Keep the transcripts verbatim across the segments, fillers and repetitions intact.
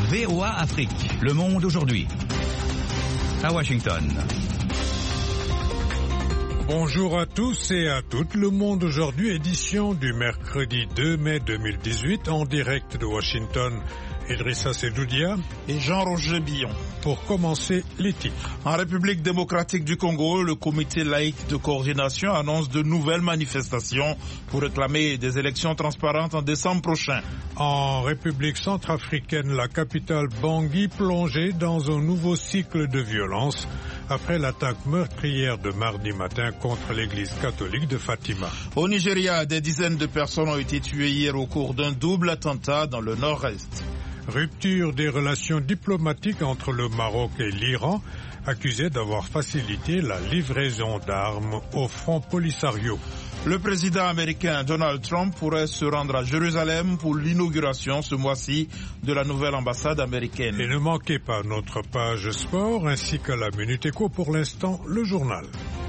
V O A Afrique, le monde aujourd'hui. À Washington. Bonjour à tous et à toutes. Le monde aujourd'hui, édition du mercredi deux mai deux mille dix-huit, en direct de Washington. Idrissa Sedoudia et Jean-Roger Billon. Pour commencer, les titres. En République démocratique du Congo, le comité laïque de coordination annonce de nouvelles manifestations pour réclamer des élections transparentes en décembre prochain. En République centrafricaine, la capitale Bangui plongée dans un nouveau cycle de violence après l'attaque meurtrière de mardi matin contre l'église catholique de Fatima. Au Nigeria, des dizaines de personnes ont été tuées hier au cours d'un double attentat dans le nord-est. Rupture des relations diplomatiques entre le Maroc et l'Iran, accusés d'avoir facilité la livraison d'armes au Front Polisario. Le président américain Donald Trump pourrait se rendre à Jérusalem pour l'inauguration ce mois-ci de la nouvelle ambassade américaine. Et ne manquez pas notre page sport ainsi que la Minute Éco. Pour l'instant, le journal.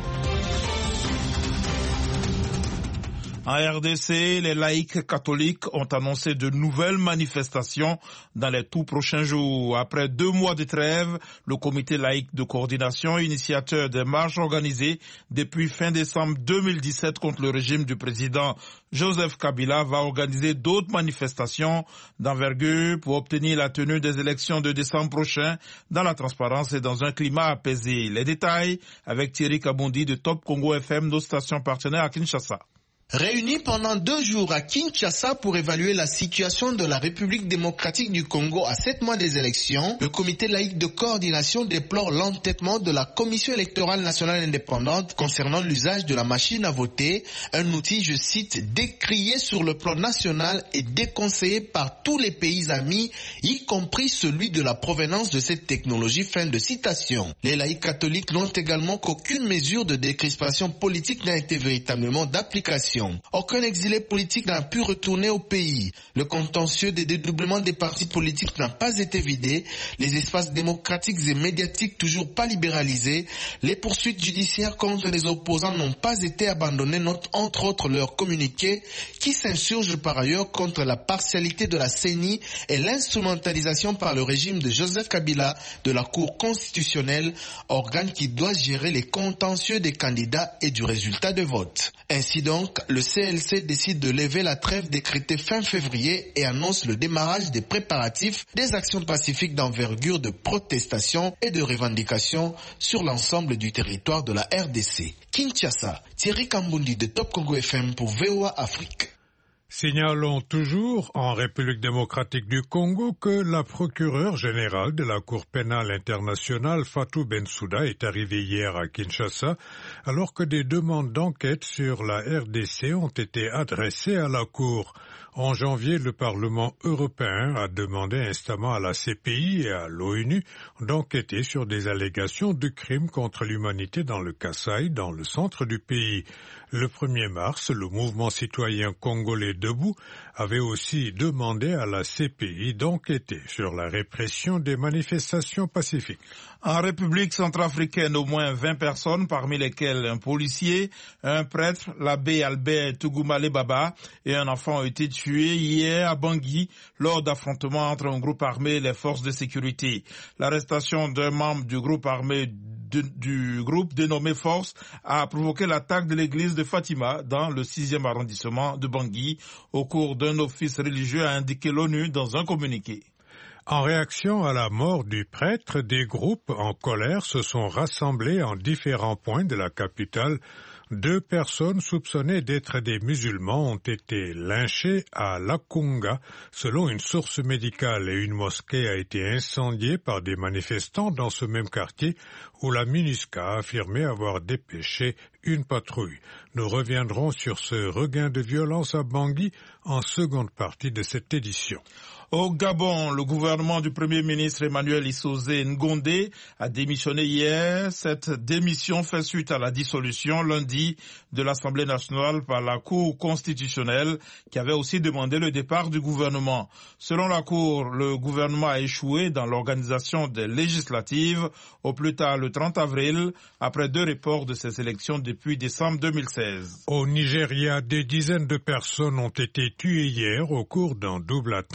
En R D C, les laïcs catholiques ont annoncé de nouvelles manifestations dans les tout prochains jours. Après deux mois de trêve, le comité laïque de coordination, initiateur des marches organisées depuis fin décembre deux mille dix-sept contre le régime du président Joseph Kabila, va organiser d'autres manifestations d'envergure pour obtenir la tenue des élections de décembre prochain dans la transparence et dans un climat apaisé. Les détails avec Thierry Kabondi de Top Congo F M, nos stations partenaires à Kinshasa. Réunis pendant deux jours à Kinshasa pour évaluer la situation de la République démocratique du Congo à sept mois des élections, le comité laïque de coordination déplore l'entêtement de la Commission électorale nationale indépendante concernant l'usage de la machine à voter, un outil, je cite, décrié sur le plan national et déconseillé par tous les pays amis, y compris celui de la provenance de cette technologie, fin de citation. Les laïcs catholiques notent également qu'aucune mesure de décrispation politique n'a été véritablement d'application. Aucun exilé politique n'a pu retourner au pays. Le contentieux des dédoublements des partis politiques n'a pas été vidé. Les espaces démocratiques et médiatiques toujours pas libéralisés. Les poursuites judiciaires contre les opposants n'ont pas été abandonnées, note entre autres leur communiqué, qui s'insurge par ailleurs contre la partialité de la C E N I et l'instrumentalisation par le régime de Joseph Kabila de la Cour constitutionnelle, organe qui doit gérer les contentieux des candidats et du résultat de vote. Ainsi donc, le C L C décide de lever la trêve décrétée fin février et annonce le démarrage des préparatifs des actions pacifiques d'envergure de protestation et de revendication sur l'ensemble du territoire de la R D C. Kinshasa, Thierry Kambundi de Top Congo F M pour V O A Afrique. Signalons toujours en République démocratique du Congo que la procureure générale de la Cour pénale internationale, Fatou Bensouda, est arrivée hier à Kinshasa alors que des demandes d'enquête sur la R D C ont été adressées à la Cour. En janvier, le Parlement européen a demandé instamment à la C P I et à l'ONU d'enquêter sur des allégations de crimes contre l'humanité dans le Kasaï, dans le centre du pays. Le premier mars, le mouvement citoyen congolais Debout avait aussi demandé à la C P I d'enquêter sur la répression des manifestations pacifiques. En République centrafricaine, au moins vingt personnes, parmi lesquelles un policier, un prêtre, l'abbé Albert Tougoumale Baba et un enfant ont été tués hier à Bangui lors d'affrontements entre un groupe armé et les forces de sécurité. L'arrestation d'un membre du groupe armé de, du groupe dénommé Force a provoqué l'attaque de l'église de Fatima dans le sixième arrondissement de Bangui au cours d'un office religieux, a indiqué l'ONU dans un communiqué. En réaction à la mort du prêtre, des groupes en colère se sont rassemblés en différents points de la capitale. Deux personnes soupçonnées d'être des musulmans ont été lynchées à Lakunga, selon une source médicale, et une mosquée a été incendiée par des manifestants dans ce même quartier où la MINUSCA a affirmé avoir dépêché une patrouille. Nous reviendrons sur ce regain de violence à Bangui en seconde partie de cette édition. Au Gabon, le gouvernement du Premier ministre Emmanuel Issozé Ngondé a démissionné hier. Cette démission fait suite à la dissolution lundi de l'Assemblée nationale par la Cour constitutionnelle qui avait aussi demandé le départ du gouvernement. Selon la Cour, le gouvernement a échoué dans l'organisation des législatives au plus tard le trente avril, après deux reports de ces élections depuis décembre deux mille seize. Au Nigeria, des dizaines de personnes ont été tuées hier au cours d'un double attentat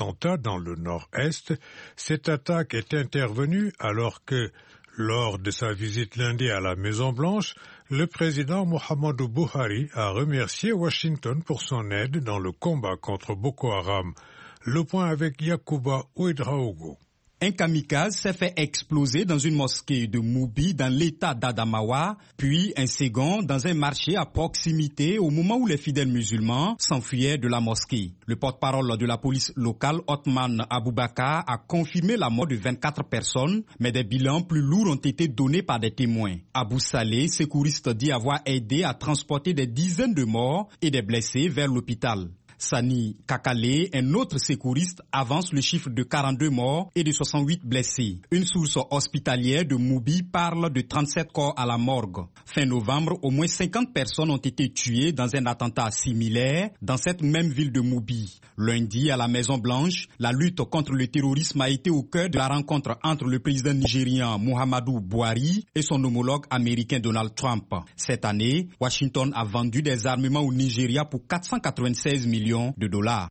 dans le nord-est. Cette attaque est intervenue alors que, lors de sa visite lundi à la Maison-Blanche, le président Muhammadu Buhari a remercié Washington pour son aide dans le combat contre Boko Haram. Le point avec Yacouba Ouedraogo. Un kamikaze s'est fait exploser dans une mosquée de Moubi dans l'état d'Adamawa, puis un second dans un marché à proximité au moment où les fidèles musulmans s'enfuyaient de la mosquée. Le porte-parole de la police locale, Othman Aboubakar, a confirmé la mort de vingt-quatre personnes, mais des bilans plus lourds ont été donnés par des témoins. Abou Saleh, secouriste, dit avoir aidé à transporter des dizaines de morts et des blessés vers l'hôpital. Sani Kakale, un autre secouriste, avance le chiffre de quarante-deux morts et de soixante-huit blessés. Une source hospitalière de Moubi parle de trente-sept corps à la morgue. Fin novembre, au moins cinquante personnes ont été tuées dans un attentat similaire dans cette même ville de Moubi. Lundi, à la Maison-Blanche, la lutte contre le terrorisme a été au cœur de la rencontre entre le président nigérian Muhammadu Buhari et son homologue américain Donald Trump. Cette année, Washington a vendu des armements au Nigeria pour quatre cent quatre-vingt-seize millions de dollars.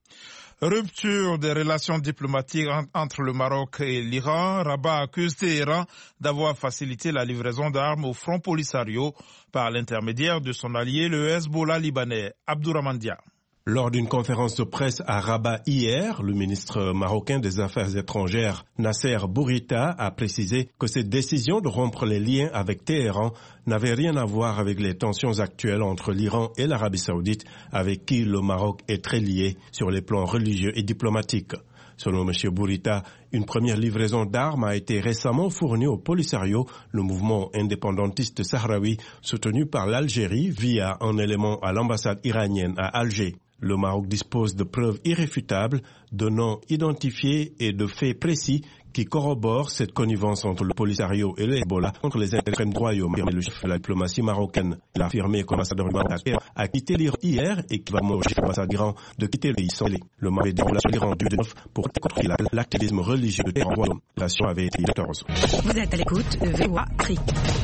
Rupture des relations diplomatiques entre le Maroc et l'Iran. Rabat accuse Téhéran d'avoir facilité la livraison d'armes au Front Polisario par l'intermédiaire de son allié le Hezbollah libanais, Abdourahmane Dia. Lors d'une conférence de presse à Rabat hier, le ministre marocain des Affaires étrangères, Nasser Bourita, a précisé que cette décision de rompre les liens avec Téhéran n'avait rien à voir avec les tensions actuelles entre l'Iran et l'Arabie saoudite, avec qui le Maroc est très lié sur les plans religieux et diplomatiques. Selon M. Bourita, une première livraison d'armes a été récemment fournie au Polisario, le mouvement indépendantiste sahraoui, soutenu par l'Algérie via un élément à l'ambassade iranienne à Alger. Le Maroc dispose de preuves irréfutables, de noms identifiés et de faits précis qui corroborent cette connivence entre le Polisario et le Hezbollah contre les intérêts du royaume. Le chef de la diplomatie marocaine l'a affirmé que l'ambassadeur du Maroc a quitté l'Iran hier et qu'il va demander au chef de l'ambassade d'Iran de quitter le pays sans délai. Le Maroc a des relations avec l'Iran du neuf pour contrer l'activisme religieux de Téhéran au royaume. La relation avait été quatorze. Vous êtes à l'écoute de V O A Afrique.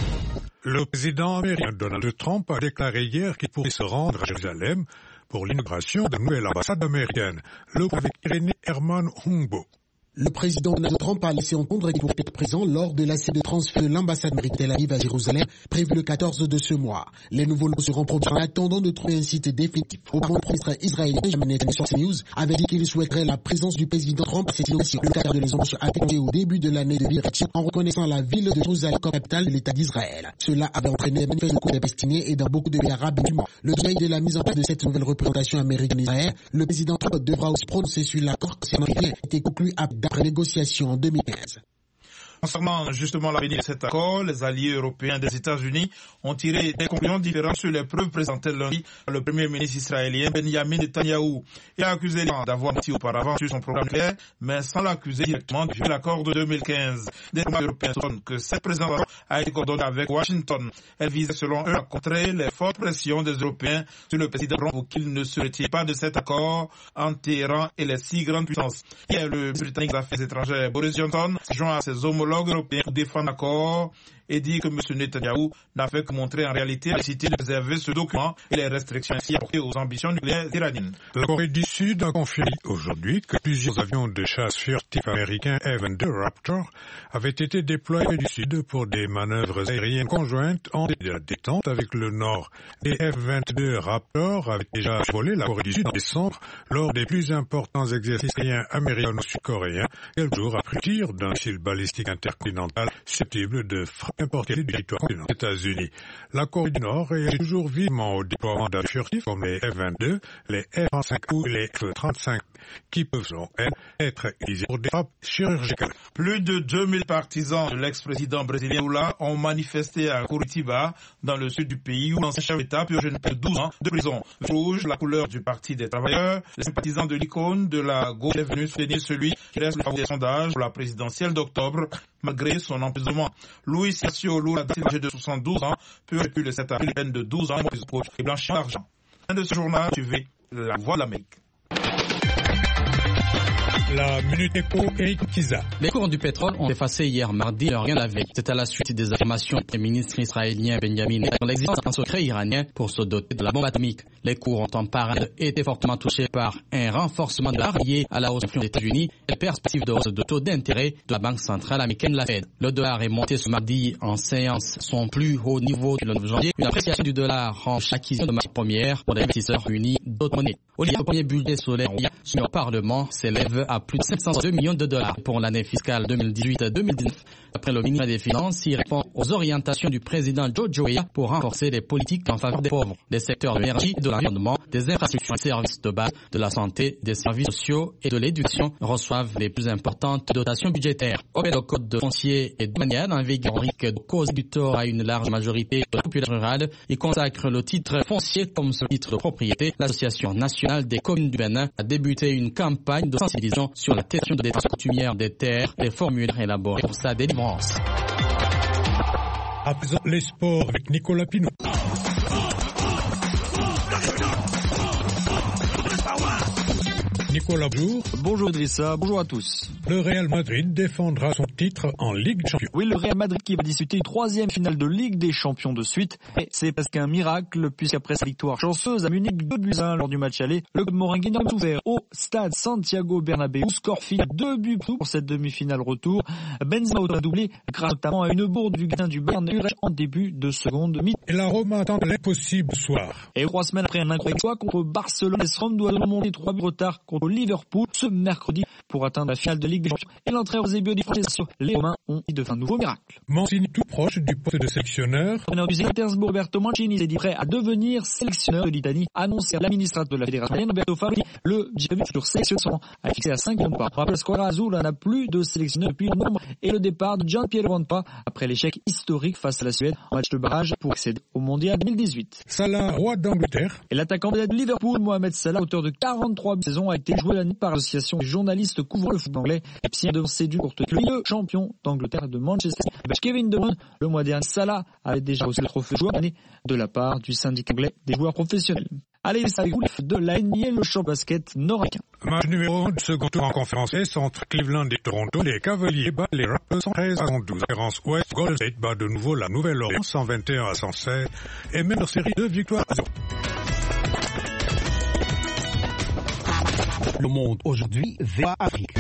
Le président américain Donald Trump a déclaré hier qu'il pourrait se rendre à Jérusalem pour l'inauguration de la nouvelle ambassade américaine. Le point avec Irénée Herman Humbo. Le président Donald Trump a laissé entendre qu'il pourrait être présent lors de la séance de transfert de l'ambassade américaine Tel Aviv à Jérusalem, prévue le quatorze de ce mois. Les nouveaux locaux seront produits en attendant de trouver un site définitif. Auparavant, le premier ministre israélien Benjamin Netanyahu sur C N E W S avait dit qu'il souhaiterait la présence du président Trump à cette inauguration. Le cadre de les embauches a été au début de l'année de Virachim en reconnaissant la ville de Jérusalem comme capitale de l'État d'Israël. Cela avait entraîné des manifestations des Palestiniens et dans beaucoup de pays arabes du monde. Le deuil de la mise en place de cette nouvelle représentation américaine d'Israël, le président Trump devra aussi prononcer sur l'accord qui a été conclu après négociation en deux mille quinze. Concernant justement l'avenir de cet accord, les alliés européens des États-Unis ont tiré des conclusions différentes sur les preuves présentées lundi par le premier ministre israélien Benjamin Netanyahou. Il a accusé l'Iran d'avoir menti auparavant sur son programme nucléaire, mais sans l'accuser directement de violer l'accord de deux mille quinze. Des diplomates européens soutiennent que cette présentation a été coordonnée avec Washington. Elle visait selon eux à contrer les fortes pressions des Européens sur le président Trump pour qu'il ne se retire pas de cet accord entre Téhéran et les six grandes puissances. Hier, le Britannique des Affaires étrangères Boris Johnson joint à ses homologues européens pour défendre l'accord et dit que M. Netanyahou n'a fait que montrer en réalité la nécessité de préserver ce document et les restrictions ainsi apportées aux ambitions nucléaires iraniennes. La Corée du Sud a confirmé aujourd'hui que plusieurs avions de chasse furtifs américains F vingt-deux Raptor avaient été déployés du Sud pour des manœuvres aériennes conjointes en détente avec le Nord. Les F vingt-deux Raptor avaient déjà volé la Corée du Sud en décembre lors des plus importants exercices aériens américano-sud-coréens, quelques jours après le tir d'un missile balistique intercontinental susceptible de frapper importé du territoire des États-Unis. La Corée du Nord est toujours vivement au déploiement d'avions furtifs comme les F vingt-deux, les F trente-cinq ou les F trente-cinq qui peuvent, selon elle, être utilisés pour des frappes chirurgicales. Plus de deux mille partisans de l'ex-président brésilien Lula ont manifesté à Curitiba, dans le sud du pays, où l'ancien chef d'État purge une peine de douze ans de prison. Rouge, la couleur du Parti des travailleurs, les sympathisants de l'icône de la gauche est venu soutenir celui qui reste le favori des sondages pour la présidentielle d'octobre, malgré son emprisonnement. Luis Inacio Lula, âgé de soixante-douze ans, purge depuis le sept avril peine de douze ans et blanchiment d'argent. Fin de ce journal, suivez La Voix de l'Amérique. La Minute Éco, Eric Kiza. Les cours du pétrole ont effacé hier mardi leur rien la veille. C'est à la suite des affirmations du ministre israélien Benjamin Netanyahu sur l'existence d'un secret iranien pour se doter de la bombe atomique. Les cours ont en parallèle été fortement touchés par un renforcement de l'art lié à la hausse des États-Unis et la perspective de hausse de taux d'intérêt de la Banque centrale américaine, la Fed. Le dollar est monté ce mardi en séance son plus haut niveau le neuf janvier. Une appréciation du dollar en acquisition de matières premières pour les investisseurs unis d'autres monnaies. Au lieu, le premier budget solaire soumis au Parlement s'élève à plus de sept cent deux millions de dollars pour l'année fiscale deux mille dix-huit à deux mille dix-neuf. Après le ministre des Finances, il répond aux orientations du président Jojo Weah pour renforcer les politiques en faveur des pauvres, des secteurs de l'énergie et de l'environnement, des infrastructures et services de base, de la santé, des services sociaux et de l'éducation reçoivent les plus importantes dotations budgétaires. Au le code de foncier et domanial en vigueur de cause du tort à une large majorité de la population rurale, il consacre le titre foncier comme ce titre de propriété. L'Association nationale des communes du Bénin a débuté une campagne de sensibilisation sur la question de détention coutumière des terres, les formules élaborées pour sa délivrance. À présent, les sports avec Nicolas Pinot. Nicolas, bonjour. Bonjour Idrissa, bonjour à tous. Le Real Madrid défendra son titre en Ligue des Champions. Oui, le Real Madrid qui va disputer une troisième finale de Ligue des Champions de suite. Et c'est presque un miracle, puisqu'après sa victoire chanceuse à Munich deux buts à un lors du match aller, le club moringuin a souffert au stade Santiago Bernabéu. Score final deux buts pour cette demi-finale retour. Benzema a doublé grâce notamment à une bourde du gardien du Bayern en début de seconde mi. Et la Roma attend l'impossible ce soir. Et trois semaines après un incroyable exploit contre Barcelone, les Rome doit remonter trois buts de retard contre Liverpool ce mercredi pour atteindre la finale de Ligue des Champions. Et l'entrée aux Eusebio di Francesco, les Romains ont dit de faire un nouveau miracle. Mancini tout proche du poste de sélectionneur. Le du Pétersbourg, Roberto Mancini s'est dit prêt à devenir sélectionneur de l'Italie, annoncé à l'administrateur de la fédération italienne, Roberto Fabbri. Le G V sur sélection a fixé à cinq millions de pas. Rappel, Squadra Azzurra n'a plus de sélectionneur depuis novembre et le départ de Gianpiero Vampa après l'échec historique face à la Suède en match de barrage pour accéder au Mondial deux mille dix-huit. Salah, roi d'Angleterre. Et l'attaquant de Liverpool, Mohamed Salah, auteur de quarante-trois buts saison, a été joué l'année par l'association des journalistes couvrant le football anglais. Et puis devant séduit pour le champion d'Angleterre de Manchester. Kevin De Bruyne, le mois dernier, Salah avait déjà reçu le trophée joueur d'année de la part du syndicat anglais des joueurs professionnels. Allez, ça avec de la N B A, le champ basket nord-américain. Match numéro un du second tour en conférence Est entre Cleveland et Toronto. Les Cavaliers battent les Raptors cent treize à cent douze. Conférence Ouest, Golden State bat de nouveau la Nouvelle-Orléans cent vingt et un à cent seize et mène leur série de victoires à zéro. Le monde aujourd'hui vers Afrique.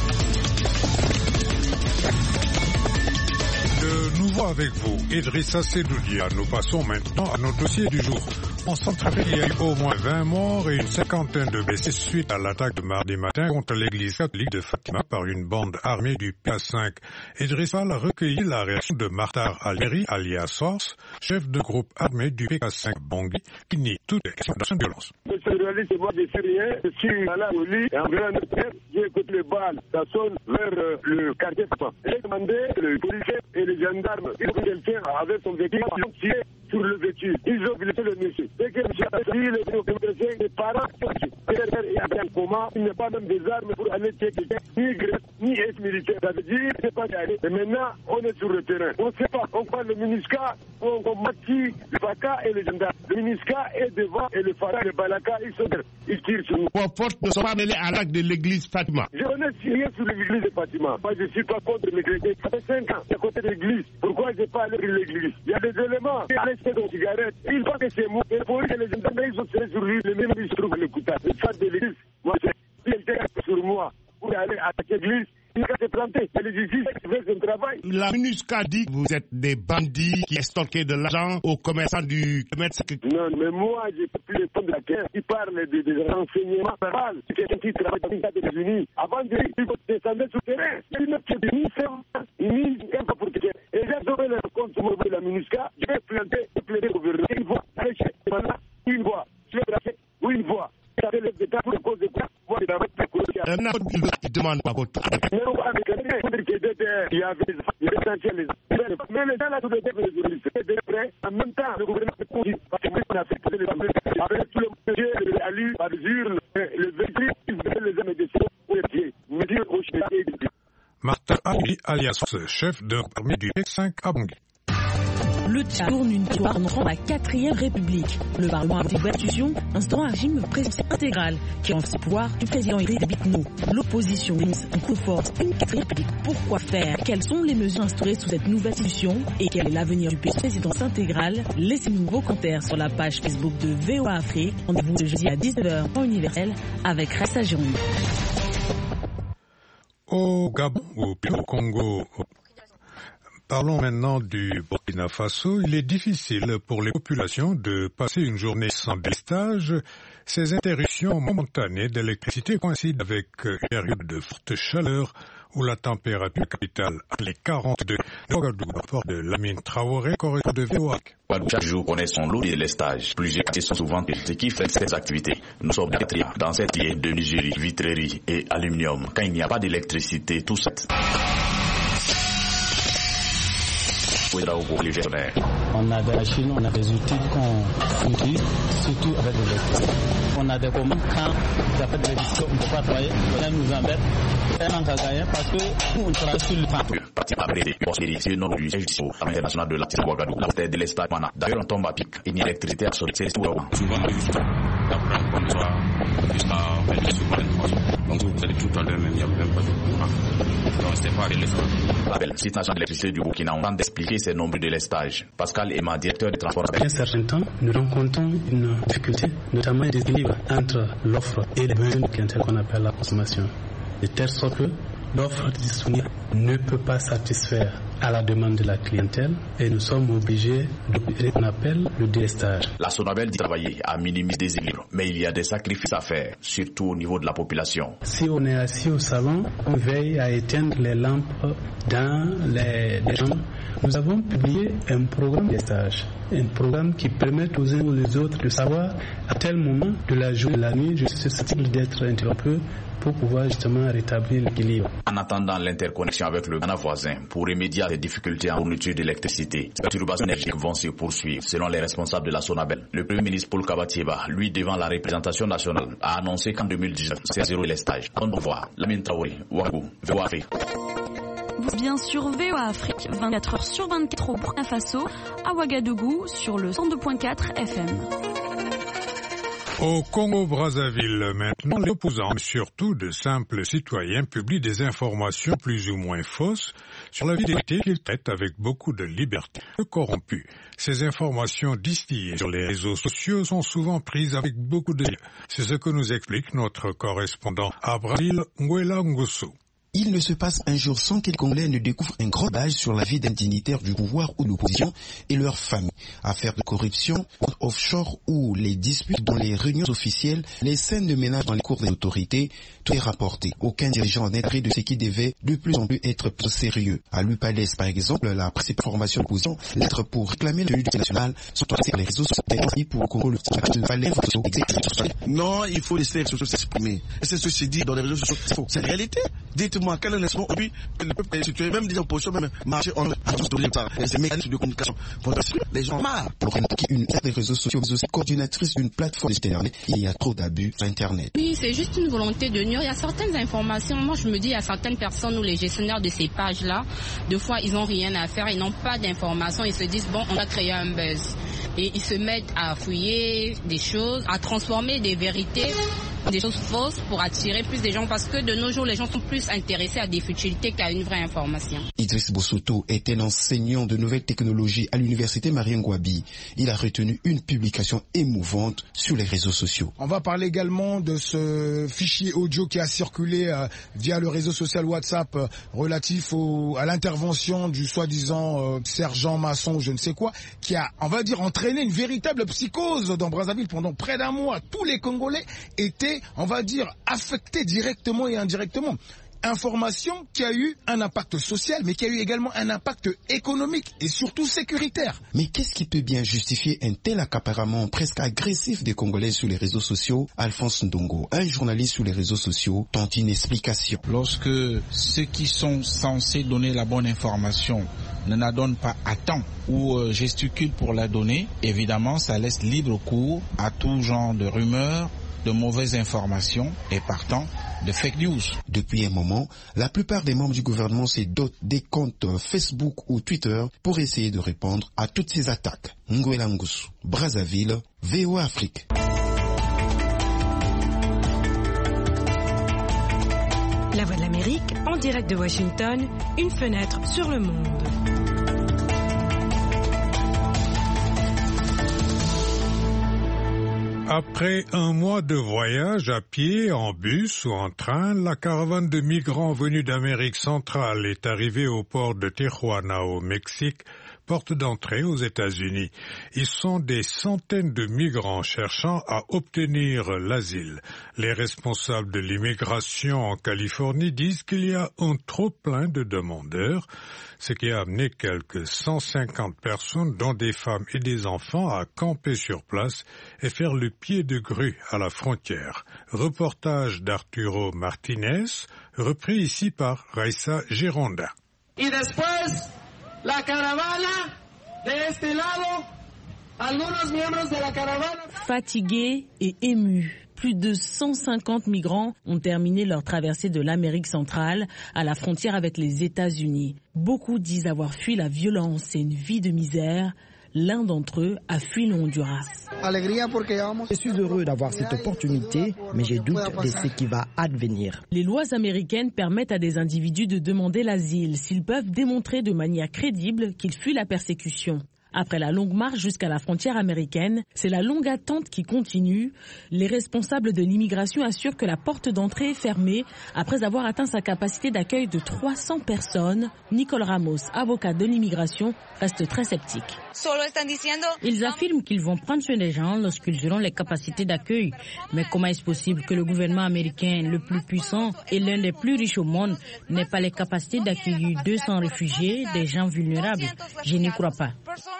De nouveau avec vous, Idrissa Sedoudia. Nous passons maintenant à notre dossier du jour. En Centrafrique, il y a eu au moins vingt morts et une cinquantaine de blessés suite à l'attaque de mardi matin contre l'église catholique de Fatima par une bande armée du P A cinq. Idrissa a recueilli la réaction de Martar Algeri, alias Source, chef de groupe armé du P K cinq Bangui, qui nie toute accusation de violence. Monsieur le journaliste, moi je suis rien, je suis malade au lit, en grand hôtel, j'écoute les balles, ça sonne vers euh, le quartier Fatima. J'ai demandé, le policier et les gendarmes, ils ont quelqu'un avec son véhicule, ils ont tiré sur le véhicule, ils ont blessé le monsieur. C'est que monsieur a dit, les parents sont il y a un coma, il n'y a pas même des armes pour aller tuer quelqu'un, ni grec, ni ex-militaire. Ça veut dire, c'est pas d'aller. Et maintenant, on est sur le terrain. On ne sait pas, on parle le MINUSCA, on combat qui, le Faka et les gendarmes. Le MINUSCA est devant et le Fara et le Balaka, ils sont derrière. Ils tirent sur nous. Pour force ne sont pas mêlés à l'acte de l'église Fatima. Je connais rien sur l'église de Fatima. Moi, je ne suis pas contre l'église. Ça fait cinq ans, c'est à côté de l'église. Pourquoi je n'ai pas allé sur l'église? Il y a des éléments qui allaient se de cigarettes. Ils pensent que c'est moi. Et pour que les gendarmes, ils ont tiré sur lui. Les mêmes, ils se trouvent le couteau. Le phare de l'église, moi, j'ai été sur moi pour aller à cette église. Il a été planté. C'est les justices qui fait son travail. La MINUSCA dit que vous êtes des bandits qui extorquent de l'argent aux commerçants du commerce. Non, mais moi, j'ai pas pu répondre à quelqu'un qui parle de, de renseignements verbal. C'est quelqu'un qui travaille dans les États-Unis. Avant de dire qu'il faut descendre sur le terrain, il n'a pas ni ça, ni un peu pour quelqu'un. Et j'ai sauvé le compte de la MINUSCA. Je vais planter et plaider au gouvernement. Une fois, allez chez maintenant, une fois, je vais placer, oui, une fois. Ça fait les états pour cause de quoi? Moi, je vais pas courir. Un autre qui demande pas votre aide. Non, avec les gens, il y avait des essentiels. Mais les gens là, tous les deux, les journalistes, étaient prêts. En même temps, le gouvernement a conduit. Parce que moi, on a fait poser les familles. Avec tout le monsieur, Ali, par l'usure, le véhicule, ils faisaient les hommes et des choses pour les pieds. Me dire au chef et Martin Ali, alias chef de l'armée du P cinq à Bangui. Le Tchad tourne une histoire en entrant dans la quatrième République. Le Parlement a voté l'Constitution, instaurant un régime présidentiel intégral qui renforce le pouvoir du président Idriss Déby. L'opposition dénonce un coup de force, une quatrième République. Pourquoi faire? Quelles sont les mesures instaurées sous cette nouvelle institution? Et quel est l'avenir du pays présidence intégrale? Laissez-nous vos commentaires sur la page Facebook de V O A Afrique. Rendez-vous ce jeudi à dix-neuf heures en universel avec Rasta Gironde. Au Gabon, ou au Congo, parlons maintenant du Burkina Faso. Il est difficile pour les populations de passer une journée sans délestage. Ces interruptions momentanées d'électricité coïncident avec une période de forte chaleur où la température capitale les quarante-deux de Ouagadougou, rapport de Lamine Traoré, correcteur de V O A. Chaque jour connaît son lot de délestage. Plusieurs quartiers sont souvent ceux qui font ces activités. Nous sommes dans cette ligne de Nigerie, vitrerie et aluminium. Quand il n'y a pas d'électricité, tout ça. On a de la Chine, on a des outils qu'on utilise, surtout avec l'électricité. On a des commandes quand ça fait de l'électricité, on ne peut pas travailler, ça nous embête. C'est un manque à gagner parce que nous, on travaille sur le temps. Parti après les prospérités, c'est le nom du siège international de l'artiste Ouagadougou. La terre de l'Estat, d'ailleurs, on tombe à pic. Il n'y a électricité à sortir, c'est tout. Souvent, comme ça, jusqu'à vingt souvent donc vous allez tout à l'heure, même il n'y a même pas de courant. Donc c'est pas délestage. Rappel, site national d'électricité du Burkina, on tente d'expliquer ces nombres de délestage. Pascal Emma, directeur des transports. Depuis un certain temps, nous rencontrons une difficulté, notamment un déséquilibre entre l'offre et les besoins de clientèle qu'on appelle la consommation. De telle sorte que l'offre disponible ne peut pas satisfaire à la demande de la clientèle et nous sommes obligés de ce qu'on appelle le délestage. La Sonabel dit travailler à minimiser des équilibres, mais il y a des sacrifices à faire, surtout au niveau de la population. Si on est assis au salon, on veille à éteindre les lampes dans les, les chambres. Nous avons publié un programme de délestage, un programme qui permet aux uns ou aux autres de savoir à tel moment de la journée, de la nuit, je suis susceptible d'être interrompu pour pouvoir justement rétablir l'équilibre. En attendant l'interconnexion avec le Ghana voisin, pour remédier à ces difficultés en fourniture d'électricité, les perturbations énergétiques vont se poursuivre, selon les responsables de la Sonabel. Le Premier ministre Paul Kabatieba, lui, devant la représentation nationale, a annoncé qu'en deux mille dix-neuf, c'est zéro délestage. On revoit Lamine Traoré, Ouagadougou, V O A Afrique. Vous bien sur V O A Afrique, vingt-quatre heures sur vingt-quatre au Burkina Faso, à Ouagadougou, sur le cent deux point quatre F M. Au Congo-Brazzaville, maintenant, les opposants, mais surtout de simples citoyens, publient des informations plus ou moins fausses sur la vidéité qu'ils traitent avec beaucoup de liberté. Corrompus. Ces informations distillées sur les réseaux sociaux sont souvent prises avec beaucoup de... C'est ce que nous explique notre correspondant à Brazzaville, Nguela Ngosso. Il ne se passe un jour sans que les Congolais ne découvrent un grand badge sur la vie d'un dignitaire du pouvoir ou de l'opposition et leur famille. Affaires de corruption, offshore ou les disputes dans les réunions officielles, les scènes de ménage dans les cours des autorités, tout est rapporté. Aucun dirigeant n'est pris de ce qui devait de plus en plus être plus sérieux. À l'Upalès, par exemple, la principale formation de l'opposition, lettres pour réclamer le l'unité nationale, sont tournés sur les réseaux sociaux pour Congo le Non, il faut laisser les réseaux sociaux s'exprimer. Et c'est ce qui se dit dans les réseaux sociaux, c'est faux. C'est la réalité. Dites-moi, quel est l'espoir aujourd'hui que le peuple est situé, même des oppositions, même marcher en à tous les ces mécanismes de communication. Pour les gens marrent. Pour une des réseaux sociaux, mais aussi coordinatrice d'une plateforme Internet, il y a trop d'abus sur Internet. Oui, c'est juste une volonté de nuire. Il y a certaines informations. Moi, je me dis, il y a certaines personnes ou les gestionnaires de ces pages-là, deux fois, ils n'ont rien à faire, ils n'ont pas d'informations, ils se disent, bon, on va créer un buzz. Et ils se mettent à fouiller des choses, à transformer des vérités, des choses fausses pour attirer plus de gens parce que de nos jours, les gens sont plus intéressés à des futilités qu'à une vraie information. Idriss Bossoto est un enseignant de nouvelles technologies à l'université Marien Ngouabi. Il a retenu une publication émouvante sur les réseaux sociaux. On va parler également de ce fichier audio qui a circulé euh, via le réseau social WhatsApp euh, relatif au, à l'intervention du soi-disant euh, sergent maçon, je ne sais quoi, qui a, on va dire, entraîné une véritable psychose dans Brazzaville pendant près d'un mois. Tous les Congolais étaient, on va dire, affectés directement et indirectement. Information qui a eu un impact social, mais qui a eu également un impact économique et surtout sécuritaire. Mais qu'est-ce qui peut bien justifier un tel accaparement presque agressif des Congolais sur les réseaux sociaux? Alphonse Ndongo, un journaliste sur les réseaux sociaux, tente une explication. Lorsque ceux qui sont censés donner la bonne information ne la donnent pas à temps ou euh, gesticulent pour la donner, évidemment ça laisse libre cours à tout genre de rumeurs, de mauvaises informations et partant de fake news. Depuis un moment, la plupart des membres du gouvernement se dotent des comptes Facebook ou Twitter pour essayer de répondre à toutes ces attaques. Nguela Ngusu, Brazzaville, V O A Afrique. La Voix de l'Amérique, en direct de Washington, une fenêtre sur le monde. Après un mois de voyage à pied, en bus ou en train, la caravane de migrants venus d'Amérique centrale est arrivée au port de Tijuana au Mexique, porte d'entrée aux États-Unis. Ils sont des centaines de migrants cherchant à obtenir l'asile. Les responsables de l'immigration en Californie disent qu'il y a un trop-plein de demandeurs, ce qui a amené quelques cent cinquante personnes, dont des femmes et des enfants, à camper sur place et faire le pied de grue à la frontière. Reportage d'Arturo Martinez, repris ici par Raissa Gironda. Y después, la caravana de este lado, algunos miembros de la caravana. Fatigués et émus, plus de cent cinquante migrants ont terminé leur traversée de l'Amérique centrale à la frontière avec les États-Unis. Beaucoup disent avoir fui la violence et une vie de misère. L'un d'entre eux a fui le Honduras. Je suis heureux d'avoir cette opportunité, mais j'ai doute de ce qui va advenir. Les lois américaines permettent à des individus de demander l'asile s'ils peuvent démontrer de manière crédible qu'ils fuient la persécution. Après la longue marche jusqu'à la frontière américaine, c'est la longue attente qui continue. Les responsables de l'immigration assurent que la porte d'entrée est fermée après avoir atteint sa capacité d'accueil de trois cents personnes. Nicole Ramos, avocat de l'immigration, reste très sceptique. Ils affirment qu'ils vont prendre soin des gens lorsqu'ils auront les capacités d'accueil. Mais comment est-ce possible que le gouvernement américain, le plus puissant et l'un des plus riches au monde, n'ait pas les capacités d'accueillir deux cents réfugiés, des gens vulnérables? Je n'y crois pas.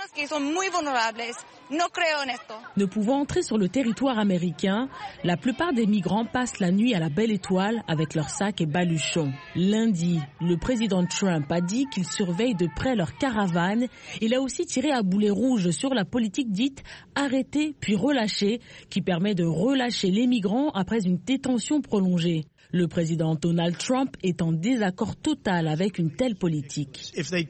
Ne pouvant entrer sur le territoire américain, la plupart des migrants passent la nuit à la Belle Étoile avec leurs sacs et baluchons. Lundi, le président Trump a dit qu'il surveille de près leur caravane. Il a aussi tiré à boulet rouge sur la politique dite « arrêter puis relâcher » qui permet de relâcher les migrants après une détention prolongée. Le président Donald Trump est en désaccord total avec une telle politique. S'ils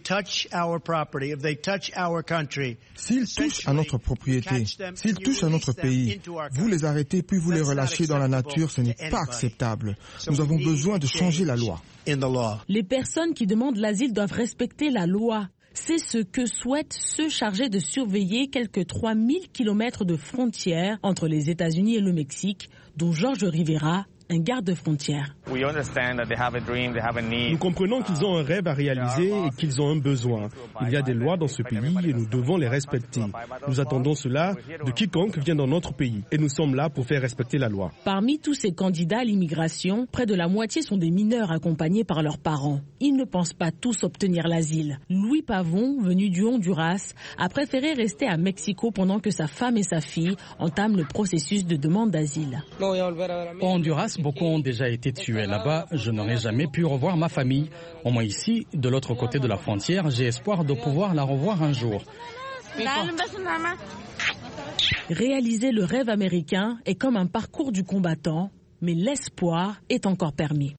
touchent à notre propriété, s'ils touchent à notre pays, vous les arrêtez puis vous les relâchez dans la nature, ce n'est pas acceptable. Nous avons besoin de changer la loi. Les personnes qui demandent l'asile doivent respecter la loi. C'est ce que souhaitent ceux chargés de surveiller quelques trois mille kilomètres de frontières entre les États-Unis et le Mexique, dont George Rivera, un garde-frontière. Nous comprenons qu'ils ont un rêve à réaliser et qu'ils ont un besoin. Il y a des lois dans ce pays et nous devons les respecter. Nous attendons cela de quiconque vient dans notre pays et nous sommes là pour faire respecter la loi. Parmi tous ces candidats à l'immigration, près de la moitié sont des mineurs accompagnés par leurs parents. Ils ne pensent pas tous obtenir l'asile. Louis Pavon, venu du Honduras, a préféré rester à Mexico pendant que sa femme et sa fille entament le processus de demande d'asile. Au Honduras, beaucoup ont déjà été tués là-bas. Je n'aurai jamais pu revoir ma famille. Au moins ici, de l'autre côté de la frontière, j'ai espoir de pouvoir la revoir un jour. Réaliser le rêve américain est comme un parcours du combattant, mais l'espoir est encore permis.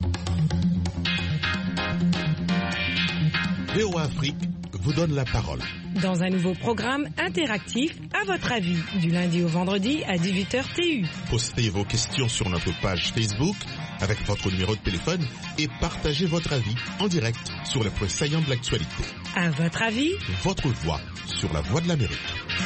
V O A Afrique vous donne la parole. Dans un nouveau programme interactif, à votre avis, du lundi au vendredi à dix-huit heures T U. Postez vos questions sur notre page Facebook avec votre numéro de téléphone et partagez votre avis en direct sur les points saillants de l'actualité. À votre avis, votre voix sur la Voix de l'Amérique.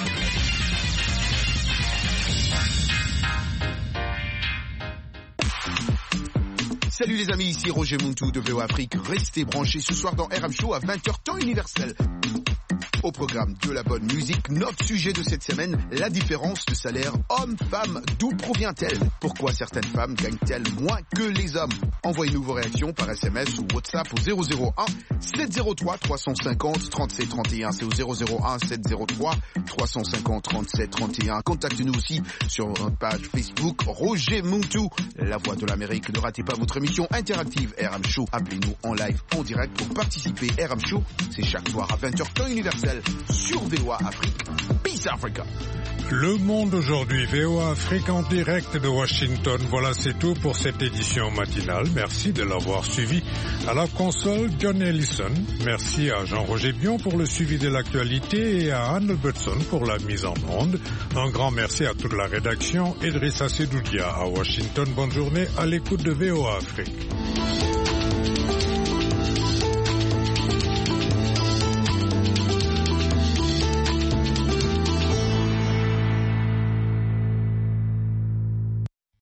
Salut les amis, ici Roger Muntu de V O A Afrique. Restez branchés ce soir dans R M Show à vingt heures temps universel. Au programme de la bonne musique, notre sujet de cette semaine, la différence de salaire homme-femme. D'où provient-elle? Pourquoi certaines femmes gagnent-elles moins que les hommes? Envoyez-nous vos réactions par S M S ou WhatsApp au zéro zéro un sept zéro trois trois cent cinquante trente-sept trente et un. C'est au zéro zéro un sept zéro trois trois cent cinquante trente-sept trente et un. Contactez-nous aussi sur notre page Facebook Roger Muntu, la voix de l'Amérique. Ne ratez pas votre émission interactive R M Show. Appelez-nous en live, en direct pour participer. R M Show, c'est chaque soir à vingt heures temps universel. universel sur V O A Afrique. Peace Africa. Le Monde aujourd'hui, V O A Afrique en direct de Washington. Voilà, c'est tout pour cette édition matinale. Merci de l'avoir suivi. À la console, John Ellison. Merci à Jean-Roger Bion pour le suivi de l'actualité et à Anne Albertson pour la mise en onde. Un grand merci à toute la rédaction. Idrissa Sedoudia à Washington. Bonne journée à l'écoute de V O A Afrique.